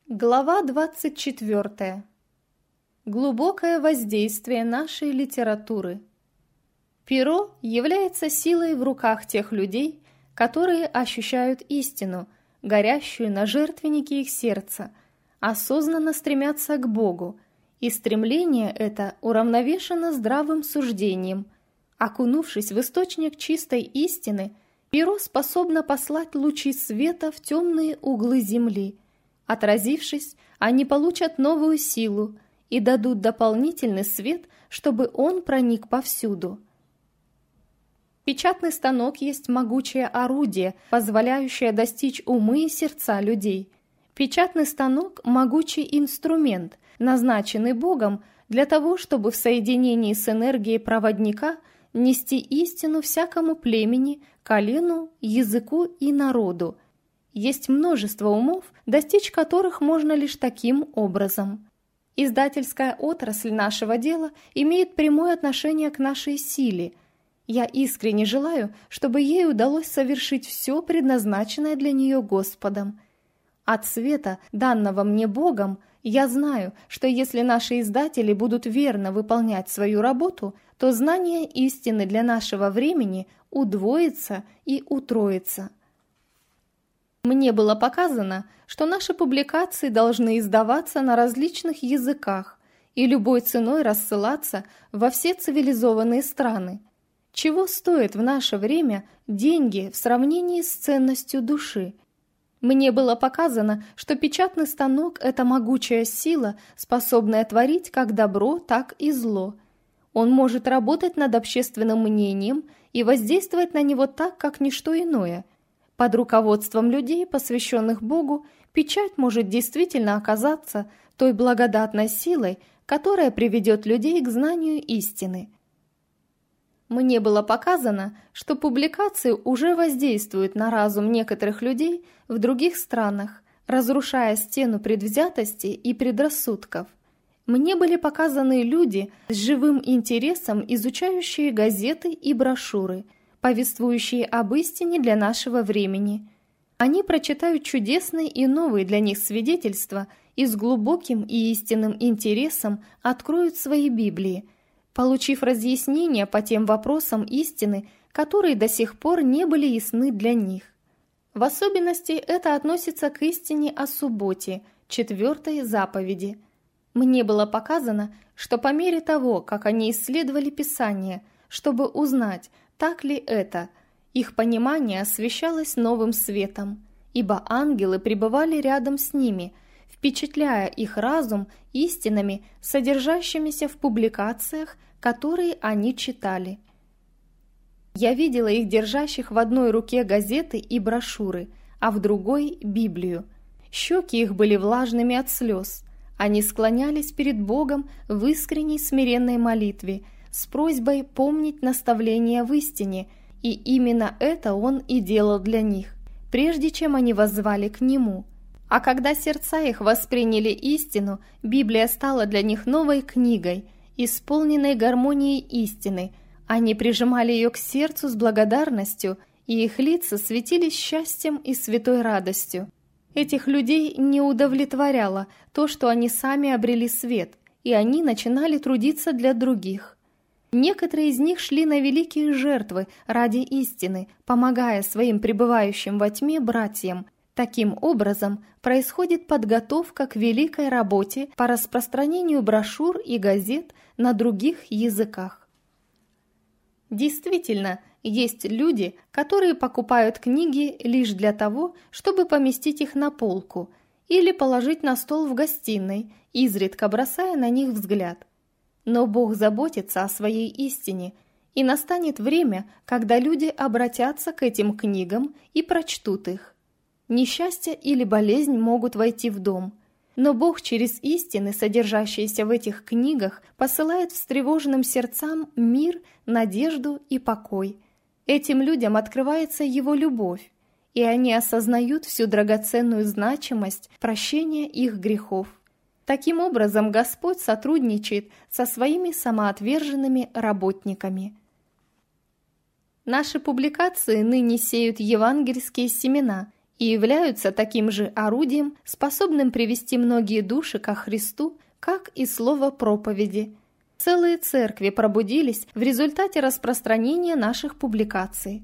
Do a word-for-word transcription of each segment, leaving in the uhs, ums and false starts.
Глава двадцать четвёртая. Глубокое воздействие нашей литературы. Перо является силой в руках тех людей, которые ощущают истину, горящую на жертвеннике их сердца, осознанно стремятся к Богу, и стремление это уравновешено здравым суждением. Окунувшись в источник чистой истины, перо способно послать лучи света в темные углы земли. Отразившись, они получат новую силу и дадут дополнительный свет, чтобы он проник повсюду. Печатный станок есть могучее орудие, позволяющее достичь умы и сердца людей. Печатный станок – могучий инструмент, назначенный Богом для того, чтобы в соединении с энергией проводника нести истину всякому племени, колену, языку и народу. Есть множество умов, достичь которых можно лишь таким образом. Издательская отрасль нашего дела имеет прямое отношение к нашей силе. Я искренне желаю, чтобы ей удалось совершить все предназначенное для нее Господом. От света, данного мне Богом, я знаю, что если наши издатели будут верно выполнять свою работу, то знание истины для нашего времени удвоится и утроится. Мне было показано, что наши публикации должны издаваться на различных языках и любой ценой рассылаться во все цивилизованные страны. Чего стоят в наше время деньги в сравнении с ценностью души? Мне было показано, что печатный станок – это могучая сила, способная творить как добро, так и зло. Он может работать над общественным мнением и воздействовать на него так, как ничто иное. Под руководством людей, посвященных Богу, печать может действительно оказаться той благодатной силой, которая приведет людей к знанию истины. Мне было показано, что публикации уже воздействуют на разум некоторых людей в других странах, разрушая стену предвзятости и предрассудков. Мне были показаны люди с живым интересом, изучающие газеты и брошюры, повествующие об истине для нашего времени. Они прочитают чудесные и новые для них свидетельства и с глубоким и истинным интересом откроют свои Библии, получив разъяснения по тем вопросам истины, которые до сих пор не были ясны для них. В особенности это относится к истине о субботе, четвертой заповеди. Мне было показано, что по мере того, как они исследовали Писание, чтобы узнать, так ли это, их понимание освещалось новым светом, ибо ангелы пребывали рядом с ними, впечатляя их разум истинами, содержащимися в публикациях, которые они читали. Я видела их держащих в одной руке газеты и брошюры, а в другой – Библию. Щеки их были влажными от слез. Они склонялись перед Богом в искренней смиренной молитве, с просьбой помнить наставления в истине, и именно это Он и делал для них, прежде чем они воззвали к Нему. А когда сердца их восприняли истину, Библия стала для них новой книгой, исполненной гармонией истины. Они прижимали ее к сердцу с благодарностью, и их лица светились счастьем и святой радостью. Этих людей не удовлетворяло то, что они сами обрели свет, и они начинали трудиться для других. Некоторые из них шли на великие жертвы ради истины, помогая своим пребывающим во тьме братьям. Таким образом, происходит подготовка к великой работе по распространению брошюр и газет на других языках. Действительно, есть люди, которые покупают книги лишь для того, чтобы поместить их на полку или положить на стол в гостиной, изредка бросая на них взгляд. Но Бог заботится о своей истине, и настанет время, когда люди обратятся к этим книгам и прочтут их. Несчастье или болезнь могут войти в дом, но Бог через истины, содержащиеся в этих книгах, посылает встревоженным сердцам мир, надежду и покой. Этим людям открывается Его любовь, и они осознают всю драгоценную значимость прощения их грехов. Таким образом, Господь сотрудничает со своими самоотверженными работниками. Наши публикации ныне сеют евангельские семена, и являются таким же орудием, способным привести многие души ко Христу, как и слово проповеди. Целые церкви пробудились в результате распространения наших публикаций.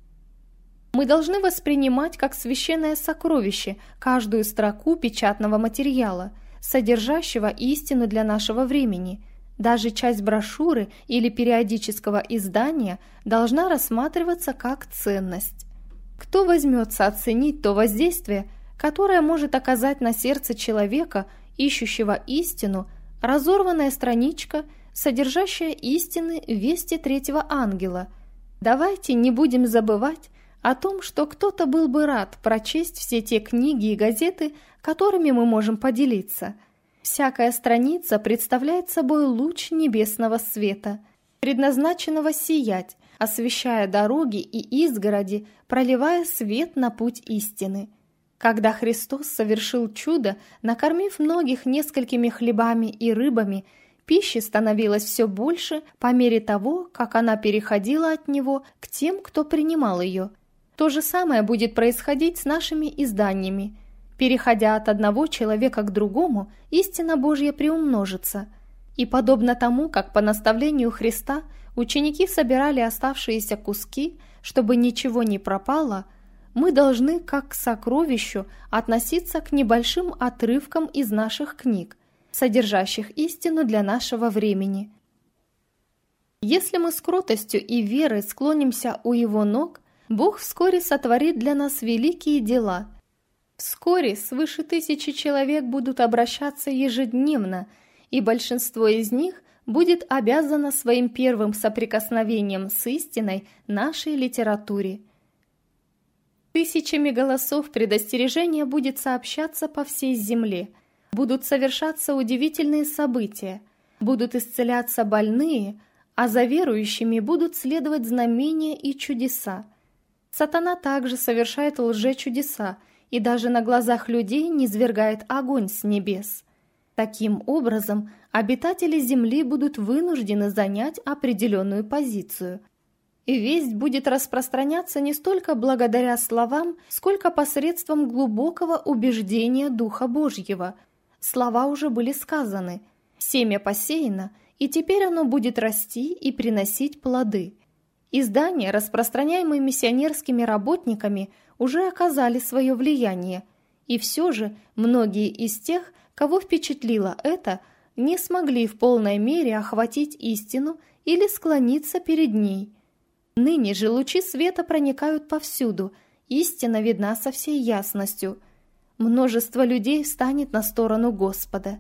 Мы должны воспринимать как священное сокровище каждую строку печатного материала, содержащего истину для нашего времени. Даже часть брошюры или периодического издания должна рассматриваться как ценность. Кто возьмется оценить то воздействие, которое может оказать на сердце человека, ищущего истину, разорванная страничка, содержащая истины вести третьего ангела? Давайте не будем забывать о том, что кто-то был бы рад прочесть все те книги и газеты, которыми мы можем поделиться. Всякая страница представляет собой луч небесного света, предназначенного сиять, освещая дороги и изгороди, проливая свет на путь истины. Когда Христос совершил чудо, накормив многих несколькими хлебами и рыбами, пищи становилось все больше по мере того, как она переходила от Него к тем, кто принимал ее. То же самое будет происходить с нашими изданиями. Переходя от одного человека к другому, истина Божья приумножится. И подобно тому, как по наставлению Христа ученики собирали оставшиеся куски, чтобы ничего не пропало, мы должны, как к сокровищу, относиться к небольшим отрывкам из наших книг, содержащих истину для нашего времени. Если мы с кротостью и верой склонимся у Его ног, Бог вскоре сотворит для нас великие дела. Вскоре свыше тысячи человек будут обращаться ежедневно, и большинство из них будет обязано своим первым соприкосновением с истиной нашей литературе. Тысячами голосов предостережения будет сообщаться по всей земле, будут совершаться удивительные события, будут исцеляться больные, а за верующими будут следовать знамения и чудеса. Сатана также совершает лжечудеса и даже на глазах людей низвергает огонь с небес. Таким образом, обитатели земли будут вынуждены занять определенную позицию. И весть будет распространяться не столько благодаря словам, сколько посредством глубокого убеждения Духа Божьего. Слова уже были сказаны, семя посеяно, и теперь оно будет расти и приносить плоды. Издания, распространяемые миссионерскими работниками, уже оказали свое влияние, и все же многие из тех, кого впечатлило это, не смогли в полной мере охватить истину или склониться перед ней. Ныне же лучи света проникают повсюду, истина видна со всей ясностью. Множество людей встанет на сторону Господа.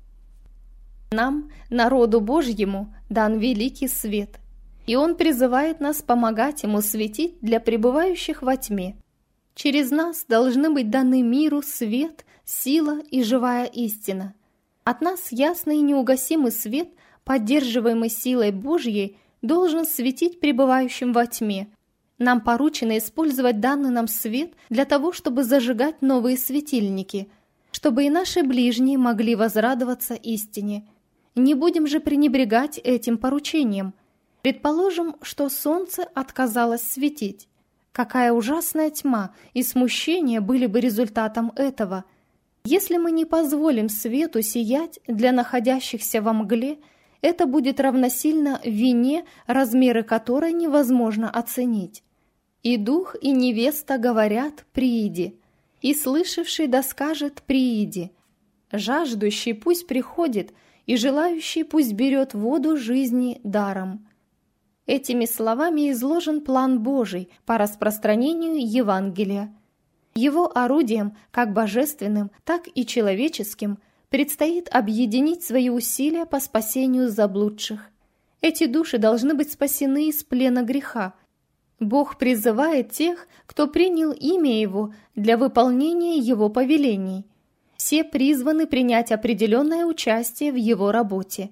Нам, народу Божьему, дан великий свет, и Он призывает нас помогать Ему светить для пребывающих во тьме. Через нас должны быть даны миру свет, сила и живая истина. От нас ясный и неугасимый свет, поддерживаемый силой Божьей, должен светить пребывающим во тьме. Нам поручено использовать данный нам свет для того, чтобы зажигать новые светильники, чтобы и наши ближние могли возрадоваться истине. Не будем же пренебрегать этим поручением. Предположим, что солнце отказалось светить. Какая ужасная тьма и смущение были бы результатом этого. Если мы не позволим свету сиять для находящихся во мгле, это будет равносильно вине, размеры которой невозможно оценить. И дух, и невеста говорят «прииди», и слышавший да скажет «прииди». Жаждущий пусть приходит, и желающий пусть берет воду жизни даром. Этими словами изложен план Божий по распространению Евангелия. Его орудием, как божественным, так и человеческим, предстоит объединить свои усилия по спасению заблудших. Эти души должны быть спасены из плена греха. Бог призывает тех, кто принял имя Его для выполнения Его повелений. Все призваны принять определенное участие в Его работе.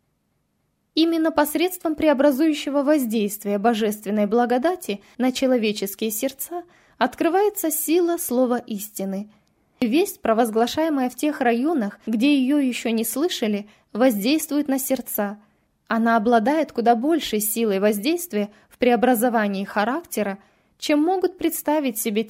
Именно посредством преобразующего воздействия божественной благодати на человеческие сердца открывается сила слова истины. Весть, провозглашаемая в тех районах, где ее еще не слышали, воздействует на сердца. Она обладает куда большей силой воздействия в преобразовании характера, чем могут представить себе те,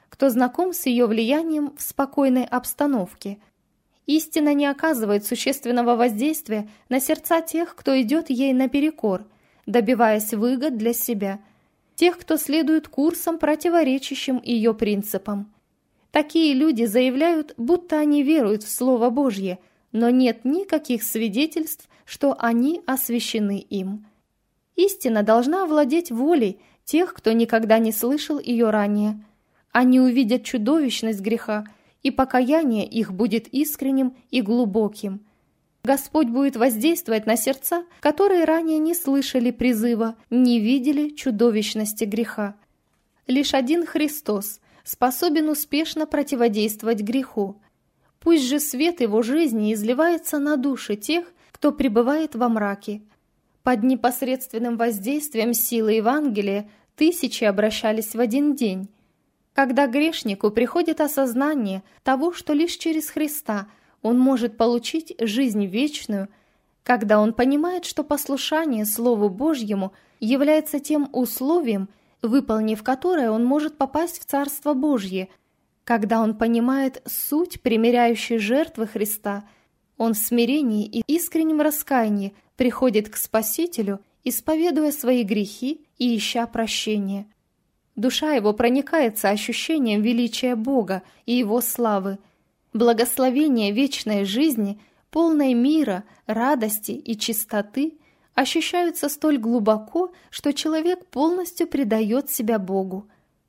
кто знаком с ее влиянием в спокойной обстановке. Истина не оказывает существенного воздействия на сердца тех, кто идет ей наперекор, добиваясь выгод для себя, тех, кто следует курсам, противоречащим ее принципам. Такие люди заявляют, будто они веруют в Слово Божье, но нет никаких свидетельств, что они освящены им. Истина должна овладеть волей тех, кто никогда не слышал ее ранее. Они увидят чудовищность греха, и покаяние их будет искренним и глубоким. Господь будет воздействовать на сердца, которые ранее не слышали призыва, не видели чудовищности греха. Лишь один Христос способен успешно противодействовать греху. Пусть же свет его жизни изливается на души тех, кто пребывает во мраке. Под непосредственным воздействием силы Евангелия тысячи обращались в один день. Когда грешнику приходит осознание того, что лишь через Христа он может получить жизнь вечную, когда он понимает, что послушание Слову Божьему является тем условием, выполнив которое он может попасть в Царство Божье, когда он понимает суть примиряющей жертвы Христа, он в смирении и искреннем раскаянии приходит к Спасителю, исповедуя свои грехи и ища прощения. Душа его проникается ощущением величия Бога и Его славы. Благословение вечной жизни, полной мира, радости и чистоты, ощущаются столь глубоко, что человек полностью предает себя Богу.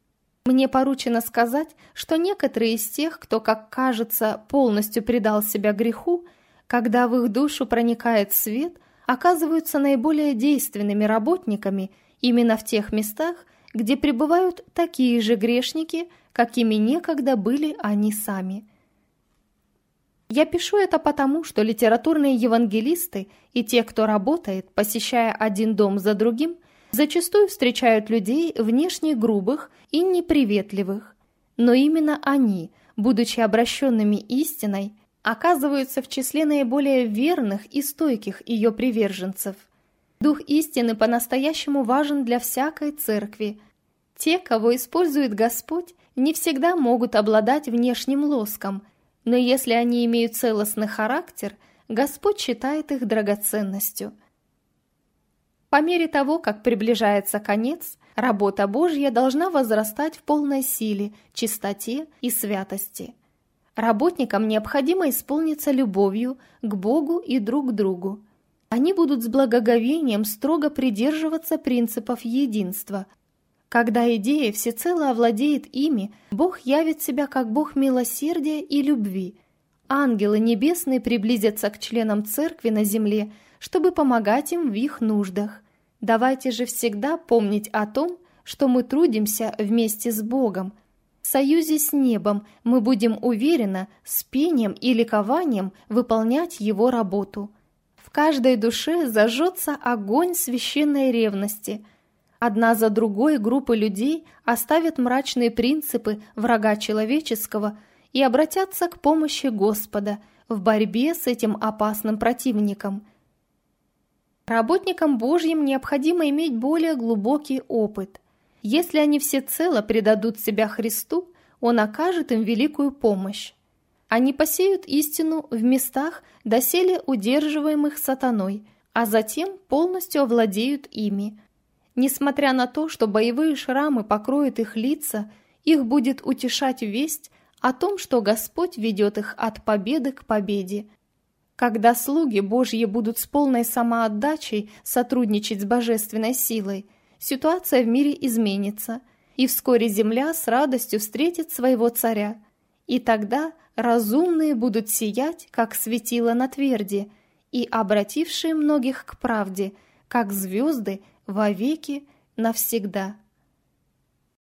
Мне поручено сказать, что некоторые из тех, кто, как кажется, полностью предал себя греху, когда в их душу проникает свет, оказываются наиболее действенными работниками именно в тех местах, где пребывают такие же грешники, какими некогда были они сами. Я пишу это потому, что литературные евангелисты и те, кто работает, посещая один дом за другим, зачастую встречают людей внешне грубых и неприветливых. Но именно они, будучи обращенными истиной, оказываются в числе наиболее верных и стойких ее приверженцев. Дух истины по-настоящему важен для всякой церкви. Те, кого использует Господь, не всегда могут обладать внешним лоском, но если они имеют целостный характер, Господь считает их драгоценностью. По мере того, как приближается конец, работа Божья должна возрастать в полной силе, чистоте и святости. Работникам необходимо исполниться любовью к Богу и друг к другу. Они будут с благоговением строго придерживаться принципов единства. Когда идея всецело овладеет ими, Бог явит себя как Бог милосердия и любви. Ангелы небесные приблизятся к членам церкви на земле, чтобы помогать им в их нуждах. Давайте же всегда помнить о том, что мы трудимся вместе с Богом. В союзе с небом мы будем уверенно, с пением и ликованием выполнять Его работу. В каждой душе зажжется огонь священной ревности. Одна за другой группы людей оставят мрачные принципы врага человеческого и обратятся к помощи Господа в борьбе с этим опасным противником. Работникам Божьим необходимо иметь более глубокий опыт. Если они всецело предадут себя Христу, Он окажет им великую помощь. Они посеют истину в местах, доселе удерживаемых сатаной, а затем полностью овладеют ими. Несмотря на то, что боевые шрамы покроют их лица, их будет утешать весть о том, что Господь ведет их от победы к победе. Когда слуги Божьи будут с полной самоотдачей сотрудничать с божественной силой, ситуация в мире изменится, и вскоре земля с радостью встретит своего царя. И тогда разумные будут сиять, как светило на тверди, и обратившие многих к правде, как звезды, вовеки навсегда.